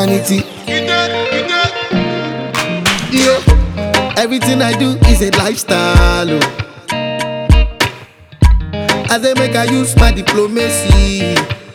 vanity. Yeah, everything I do is a lifestyle. Oh. As they make I use my diplomacy.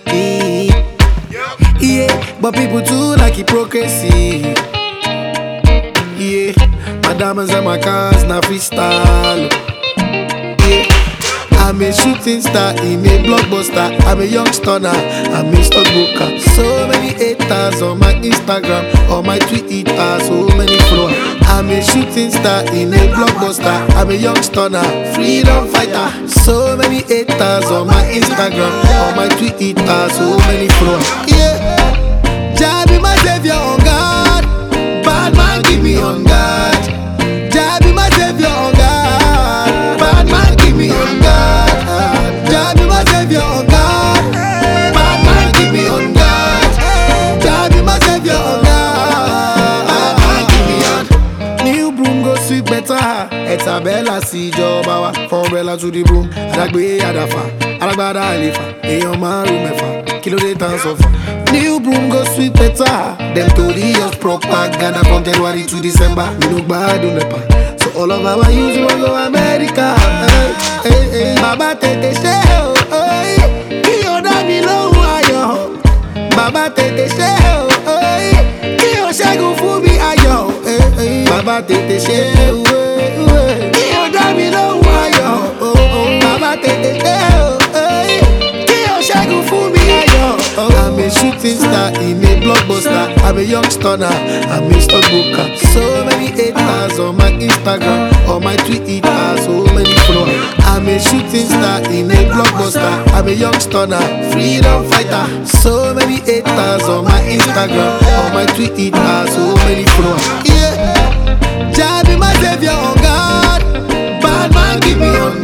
Yeah, but people too like hypocrisy. Yeah, my diamonds and my cars now freestyle. Yeah, I'm a shooting star, I'm a blockbuster, I'm a young stunner, I'm a stockbroker. So many haters on my Instagram, on my Twitter, so many followers. I'm a shooting star, I'm a blockbuster, I'm a young stunner, freedom fighter. So many haters on my Instagram, on my Twitter, so many followers. Yeah, Jah be my savior on God, bad man give me on God. Jah be my savior on God, bad man give me on God. Jah be my savior on God, bad man give me on God. Jah be my savior on God, bad man give me on. New broom go sweep better. Etabella si joba wa, from umbrella to the broom. Adagbe adafa, alagbada alifa, eyan maru mefa, kilo de tan sofa. New broom go sweep better. Them told us propaganda from January to December. We no bad on nepa. So all of our youth will go America. Hey, hey, Baba tete sheo, hey, kiyo dami lo ayo. Baba tete sheo, hey, kiyo shagun fumi ayo. Hey, hey, Baba tete sheo, hey, kiyo dami lo ayo. Baba tete sheo, hey, kiyo shagun fumi ayo. I'm a shooting star, I'm a blockbuster, I'm a young stunner, I'm a stockbroker. So many haters on my Instagram, on my Twitter, so many followers. I'm a shooting star, I'm a blockbuster, I'm a young stunner, freedom fighter. So many haters on my Instagram, on my Twitter, so many followers. Yeah, Jah be my savior on God, bad man give me on